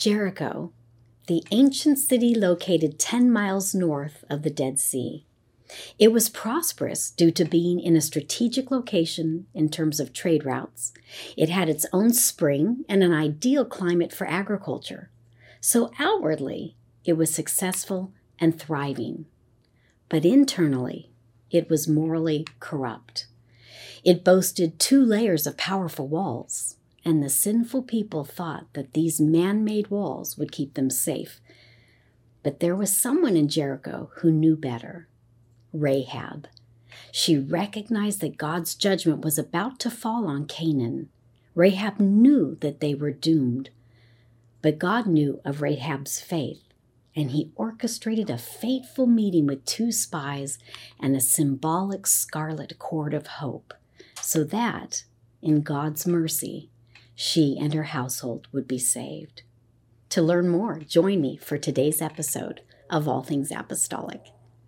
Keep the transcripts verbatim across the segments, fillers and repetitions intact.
Jericho, the ancient city located ten miles north of the Dead Sea. It was prosperous due to being in a strategic location in terms of trade routes. It had its own spring and an ideal climate for agriculture. So outwardly, it was successful and thriving. But internally, it was morally corrupt. It boasted two layers of powerful walls, and the sinful people thought that these man-made walls would keep them safe. But there was someone in Jericho who knew better. Rahab. She recognized that God's judgment was about to fall on Canaan. Rahab knew that they were doomed. But God knew of Rahab's faith, and he orchestrated a fateful meeting with two spies and a symbolic scarlet cord of hope, so that, in God's mercy, she and her household would be saved. To learn more, join me for today's episode of All Things Apostolic.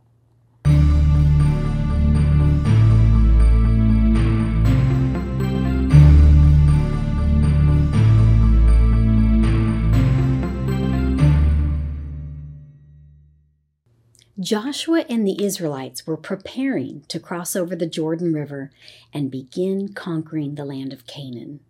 Joshua and the Israelites were preparing to cross over the Jordan River and begin conquering the land of Canaan.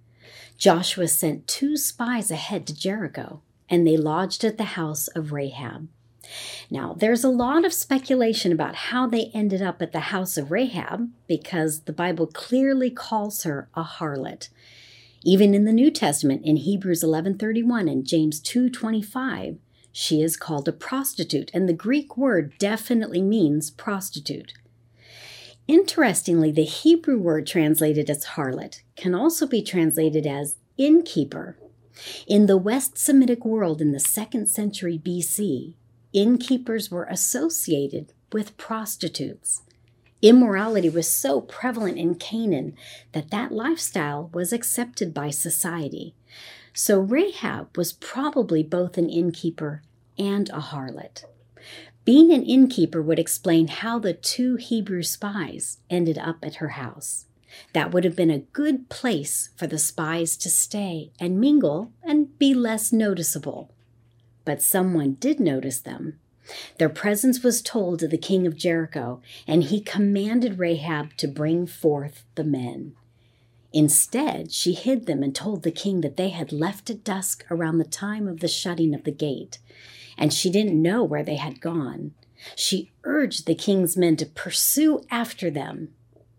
Joshua sent two spies ahead to Jericho, and they lodged at the house of Rahab. Now, there's a lot of speculation about how they ended up at the house of Rahab, because the Bible clearly calls her a harlot. Even in the New Testament, in Hebrews eleven thirty-one and James two twenty-five, she is called a prostitute, and the Greek word definitely means prostitute. Interestingly, the Hebrew word translated as harlot can also be translated as innkeeper. In the West Semitic world in the second century B C, innkeepers were associated with prostitutes. Immorality was so prevalent in Canaan that that lifestyle was accepted by society. So Rahab was probably both an innkeeper and a harlot. Being an innkeeper would explain how the two Hebrew spies ended up at her house. That would have been a good place for the spies to stay and mingle and be less noticeable. But someone did notice them. Their presence was told to the king of Jericho, and he commanded Rahab to bring forth the men. Instead, she hid them and told the king that they had left at dusk around the time of the shutting of the gate, and she didn't know where they had gone. She urged the king's men to pursue after them.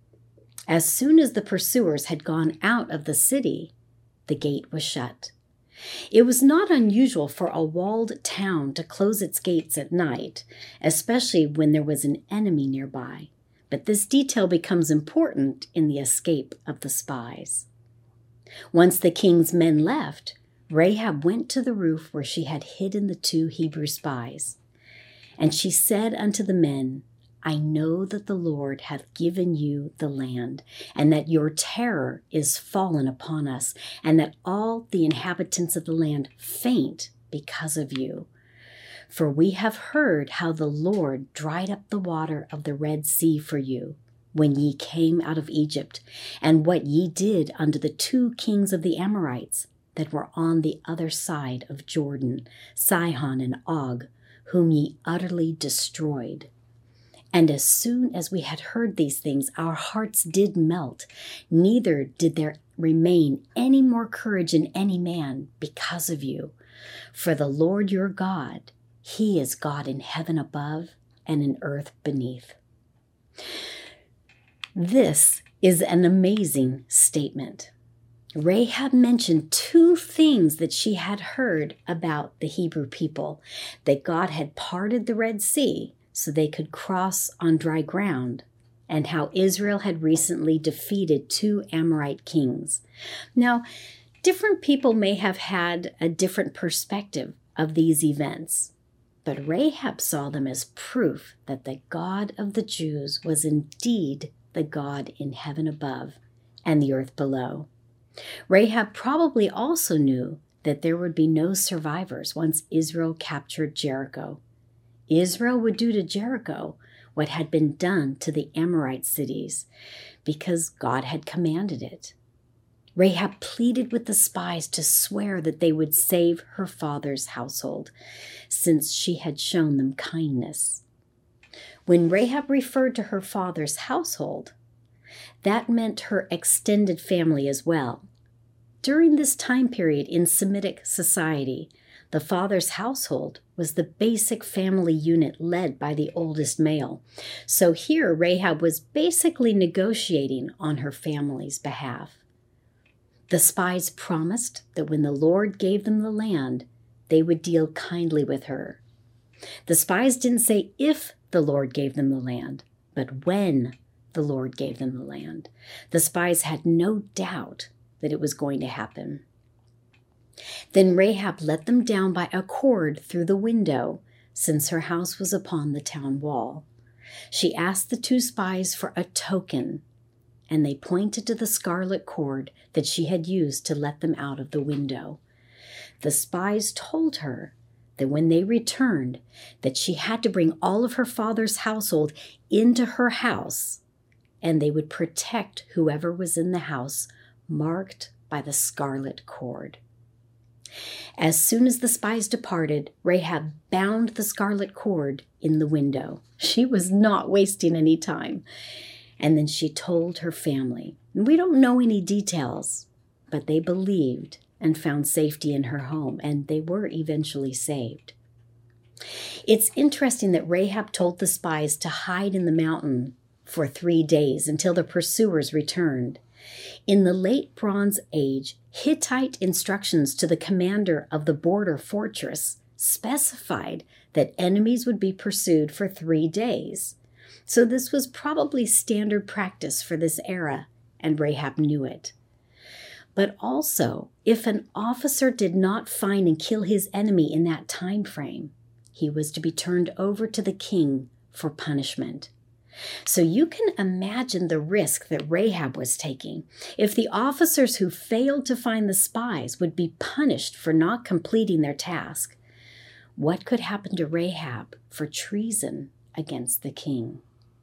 As soon as the pursuers had gone out of the city, the gate was shut. It was not unusual for a walled town to close its gates at night, especially when there was an enemy nearby. But this detail becomes important in the escape of the spies. Once the king's men left, Rahab went to the roof where she had hidden the two Hebrew spies. And she said unto the men, I know that the Lord hath given you the land, and that your terror is fallen upon us, and that all the inhabitants of the land faint because of you. For we have heard how the Lord dried up the water of the Red Sea for you, when ye came out of Egypt, and what ye did unto the two kings of the Amorites that were on the other side of Jordan, Sihon and Og, whom ye utterly destroyed. And as soon as we had heard these things, our hearts did melt, neither did there remain any more courage in any man because of you. For the Lord your God, he is God in heaven above and in earth beneath. This is an amazing statement. Rahab mentioned two things that she had heard about the Hebrew people: that God had parted the Red Sea so they could cross on dry ground, and how Israel had recently defeated two Amorite kings. Now, different people may have had a different perspective of these events, but Rahab saw them as proof that the God of the Jews was indeed the God in heaven above and the earth below. Rahab probably also knew that there would be no survivors once Israel captured Jericho. Israel would do to Jericho what had been done to the Amorite cities, because God had commanded it. Rahab pleaded with the spies to swear that they would save her father's household, since she had shown them kindness. When Rahab referred to her father's household, that meant her extended family as well. During this time period in Semitic society, the father's household was the basic family unit led by the oldest male. So here Rahab was basically negotiating on her family's behalf. The spies promised that when the Lord gave them the land, they would deal kindly with her. The spies didn't say if the Lord gave them the land, but when the Lord gave them the land. The spies had no doubt that it was going to happen. Then Rahab let them down by a cord through the window, since her house was upon the town wall. She asked the two spies for a token, and they pointed to the scarlet cord that she had used to let them out of the window. The spies told her that when they returned, that she had to bring all of her father's household into her house, and they would protect whoever was in the house marked by the scarlet cord. As soon as the spies departed, Rahab bound the scarlet cord in the window. She was not wasting any time. And then she told her family. We don't know any details, but they believed and found safety in her home, and they were eventually saved. It's interesting that Rahab told the spies to hide in the mountain for three days until the pursuers returned. In the late Bronze Age, Hittite instructions to the commander of the border fortress specified that enemies would be pursued for three days. So this was probably standard practice for this era, and Rahab knew it. But also, if an officer did not find and kill his enemy in that time frame, he was to be turned over to the king for punishment. So you can imagine the risk that Rahab was taking. If the officers who failed to find the spies would be punished for not completing their task, what could happen to Rahab for treason against the king?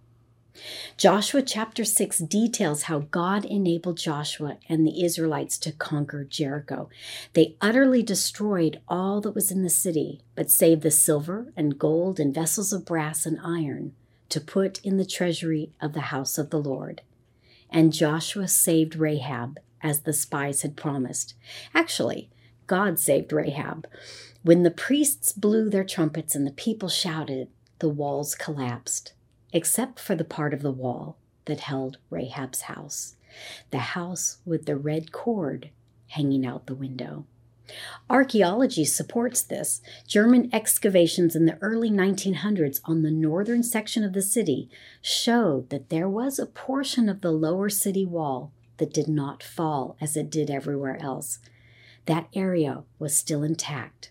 Joshua chapter six details how God enabled Joshua and the Israelites to conquer Jericho. They utterly destroyed all that was in the city, but saved the silver and gold and vessels of brass and iron to put in the treasury of the house of the Lord. And Joshua saved Rahab as the spies had promised. Actually, God saved Rahab. When the priests blew their trumpets and the people shouted, the walls collapsed, except for the part of the wall that held Rahab's house, the house with the red cord hanging out the window. Archaeology supports this. German excavations in the early nineteen hundreds on the northern section of the city showed that there was a portion of the lower city wall that did not fall as it did everywhere else. That area was still intact.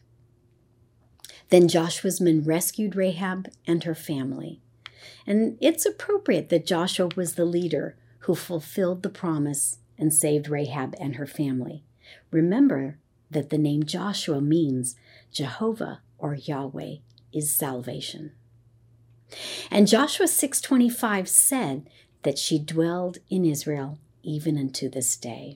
Then Joshua's men rescued Rahab and her family. And it's appropriate that Joshua was the leader who fulfilled the promise and saved Rahab and her family. Remember that the name Joshua means Jehovah or Yahweh is salvation. And Joshua six twenty-five said that she dwelled in Israel even unto this day.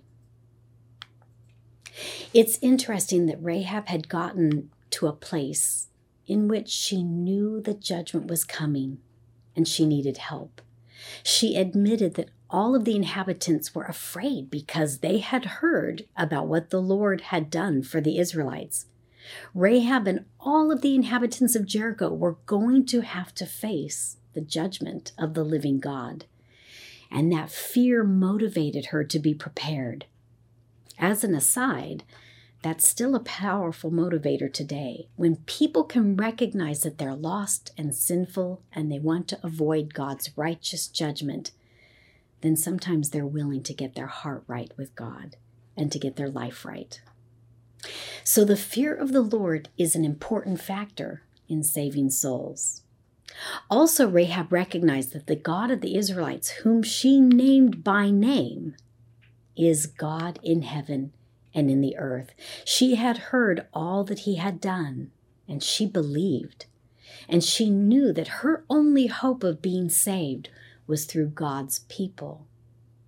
It's interesting that Rahab had gotten to a place in which she knew that judgment was coming and she needed help. She admitted that all of the inhabitants were afraid because they had heard about what the Lord had done for the Israelites. Rahab and all of the inhabitants of Jericho were going to have to face the judgment of the living God. And that fear motivated her to be prepared. As an aside, that's still a powerful motivator today. When people can recognize that they're lost and sinful and they want to avoid God's righteous judgment, then sometimes they're willing to get their heart right with God and to get their life right. So the fear of the Lord is an important factor in saving souls. Also, Rahab recognized that the God of the Israelites, whom she named by name, is God in heaven and in the earth. She had heard all that he had done, and she believed. And she knew that her only hope of being saved was through God's people.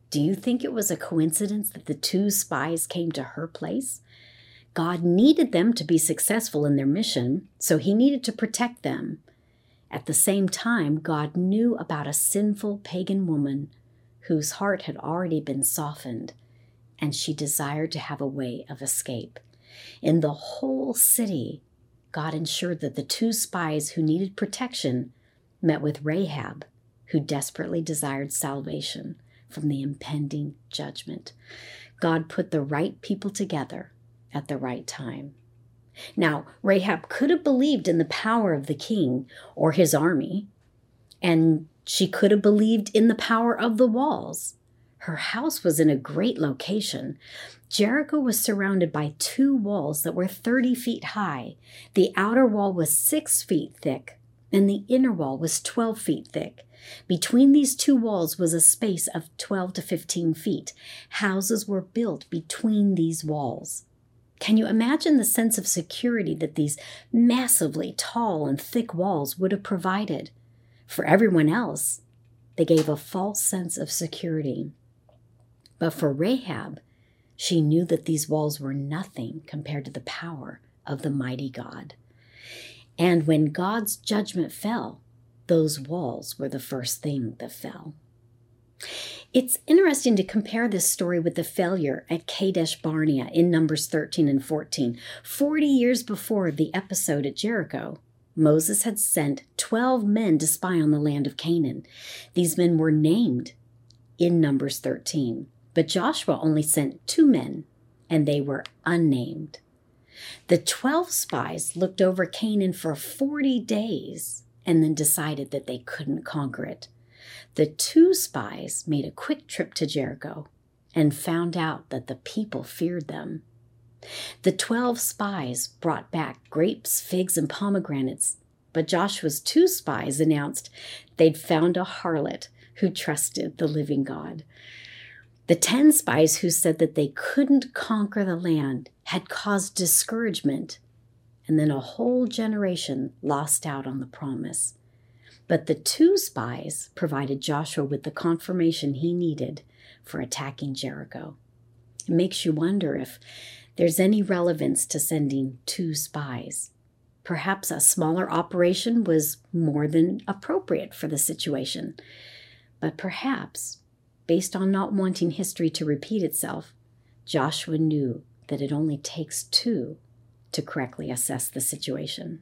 Do you think it was a coincidence that the two spies came to her place? God needed them to be successful in their mission, so he needed to protect them. At the same time, God knew about a sinful pagan woman whose heart had already been softened, and she desired to have a way of escape. In the whole city, God ensured that the two spies who needed protection met with Rahab, who desperately desired salvation from the impending judgment. God put the right people together at the right time. Now, Rahab could have believed in the power of the king or his army, and she could have believed in the power of the walls. Her house was in a great location. Jericho was surrounded by two walls that were thirty feet high. The outer wall was six feet thick, and the inner wall was twelve feet thick. Between these two walls was a space of twelve to fifteen feet. Houses were built between these walls. Can you imagine the sense of security that these massively tall and thick walls would have provided? For everyone else, they gave a false sense of security. But for Rahab, she knew that these walls were nothing compared to the power of the mighty God. And when God's judgment fell, those walls were the first thing that fell. It's interesting to compare this story with the failure at Kadesh Barnea in Numbers thirteen and fourteen. Forty years before the episode at Jericho, Moses had sent twelve men to spy on the land of Canaan. These men were named in Numbers thirteen, but Joshua only sent two men, and they were unnamed. The twelve spies looked over Canaan for forty days and then decided that they couldn't conquer it. The two spies made a quick trip to Jericho and found out that the people feared them. The twelve spies brought back grapes, figs, and pomegranates, but Joshua's two spies announced they'd found a harlot who trusted the living God. The ten spies who said that they couldn't conquer the land had caused discouragement, and then a whole generation lost out on the promise. But the two spies provided Joshua with the confirmation he needed for attacking Jericho. It makes you wonder if there's any relevance to sending two spies. Perhaps a smaller operation was more than appropriate for the situation. But perhaps, based on not wanting history to repeat itself, Joshua knew that it only takes two to correctly assess the situation.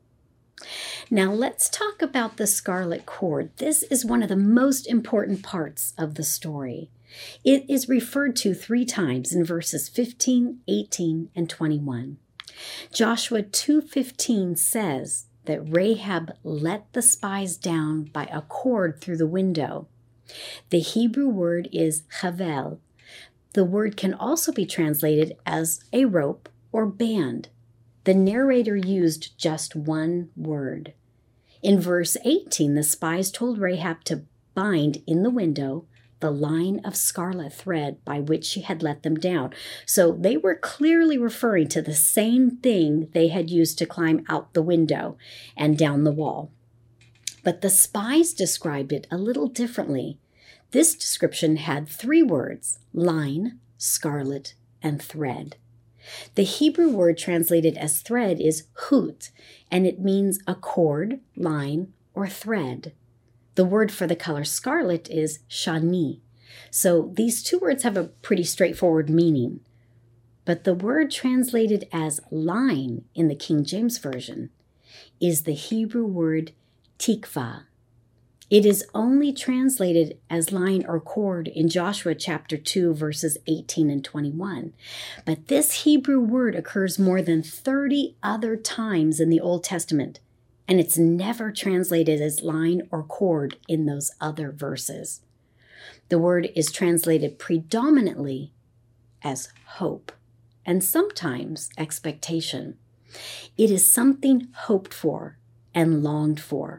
Now let's talk about the scarlet cord. This is one of the most important parts of the story. It is referred to three times in verses fifteen, eighteen, and twenty-one. Joshua two fifteen says that Rahab let the spies down by a cord through the window. The Hebrew word is chavel. The word can also be translated as a rope or band. The narrator used just one word. In verse eighteen, the spies told Rahab to bind in the window the line of scarlet thread by which she had let them down. So they were clearly referring to the same thing they had used to climb out the window and down the wall. But the spies described it a little differently. This description had three words: line, scarlet, and thread. The Hebrew word translated as thread is hut, and it means a cord, line, or thread. The word for the color scarlet is shani. So these two words have a pretty straightforward meaning. But the word translated as line in the King James Version is the Hebrew word tikva. It is only translated as line or cord in Joshua chapter two, verses eighteen and twenty-one. But this Hebrew word occurs more than thirty other times in the Old Testament, and it's never translated as line or cord in those other verses. The word is translated predominantly as hope, and sometimes expectation. It is something hoped for and longed for.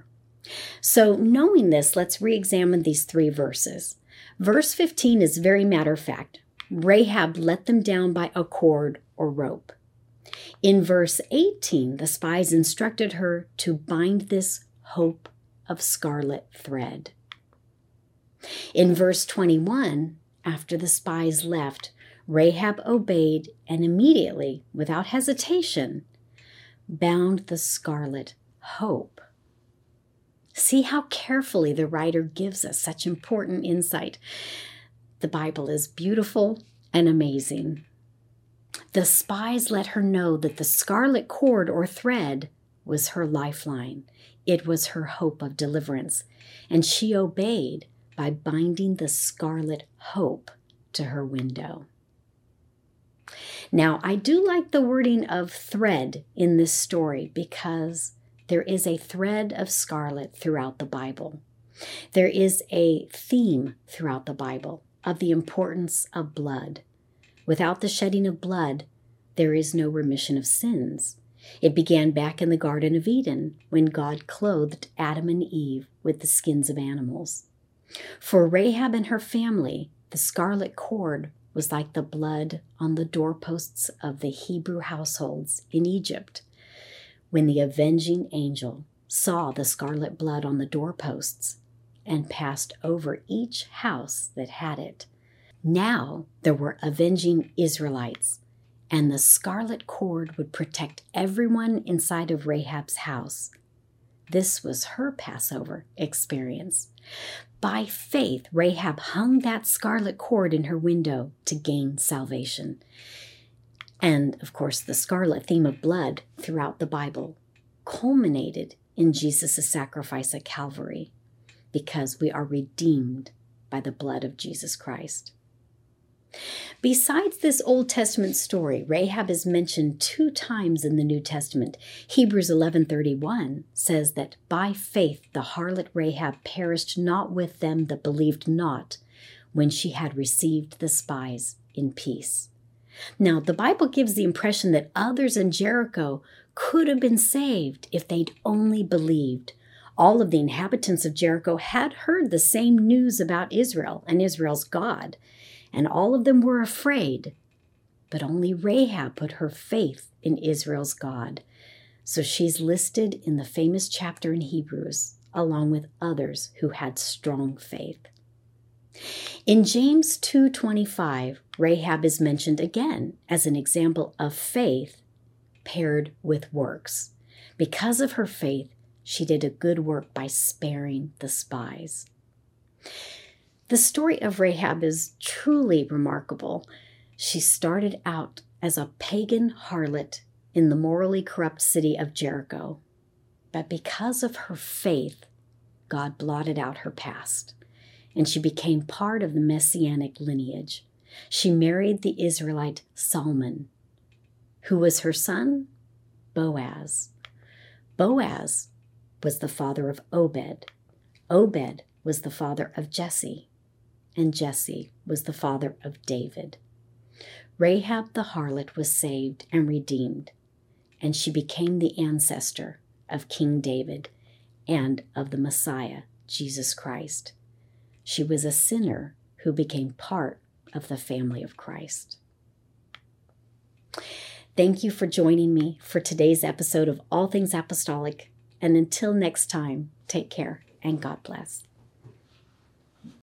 So knowing this, let's re-examine these three verses. Verse fifteen is very matter-of-fact. Rahab let them down by a cord or rope. In verse eighteen, the spies instructed her to bind this hope of scarlet thread. In verse twenty-one, after the spies left, Rahab obeyed and immediately, without hesitation, bound the scarlet hope. See how carefully the writer gives us such important insight. The Bible is beautiful and amazing. The spies let her know that the scarlet cord or thread was her lifeline. It was her hope of deliverance, and she obeyed by binding the scarlet hope to her window. Now, I do like the wording of thread in this story because there is a thread of scarlet throughout the Bible. There is a theme throughout the Bible of the importance of blood. Without the shedding of blood, there is no remission of sins. It began back in the Garden of Eden when God clothed Adam and Eve with the skins of animals. For Rahab and her family, the scarlet cord was like the blood on the doorposts of the Hebrew households in Egypt. When the avenging angel saw the scarlet blood on the doorposts and passed over each house that had it, now there were avenging Israelites, and the scarlet cord would protect everyone inside of Rahab's house. This was her Passover experience. By faith, Rahab hung that scarlet cord in her window to gain salvation. And, of course, the scarlet theme of blood throughout the Bible culminated in Jesus' sacrifice at Calvary because we are redeemed by the blood of Jesus Christ. Besides this Old Testament story, Rahab is mentioned two times in the New Testament. Hebrews eleven thirty-one says that by faith the harlot Rahab perished not with them that believed not when she had received the spies in peace. Now, the Bible gives the impression that others in Jericho could have been saved if they'd only believed. All of the inhabitants of Jericho had heard the same news about Israel and Israel's God, and all of them were afraid. But only Rahab put her faith in Israel's God. So she's listed in the famous chapter in Hebrews, along with others who had strong faith. In James two twenty-five, Rahab is mentioned again as an example of faith paired with works. Because of her faith, she did a good work by sparing the spies. The story of Rahab is truly remarkable. She started out as a pagan harlot in the morally corrupt city of Jericho. But because of her faith, God blotted out her past, and she became part of the messianic lineage. She married the Israelite Salmon. Who was her son? Boaz. Boaz was the father of Obed. Obed was the father of Jesse, and Jesse was the father of David. Rahab the harlot was saved and redeemed, and she became the ancestor of King David and of the Messiah, Jesus Christ. She was a sinner who became part of the family of Christ. Thank you for joining me for today's episode of All Things Apostolic. And until next time, take care and God bless.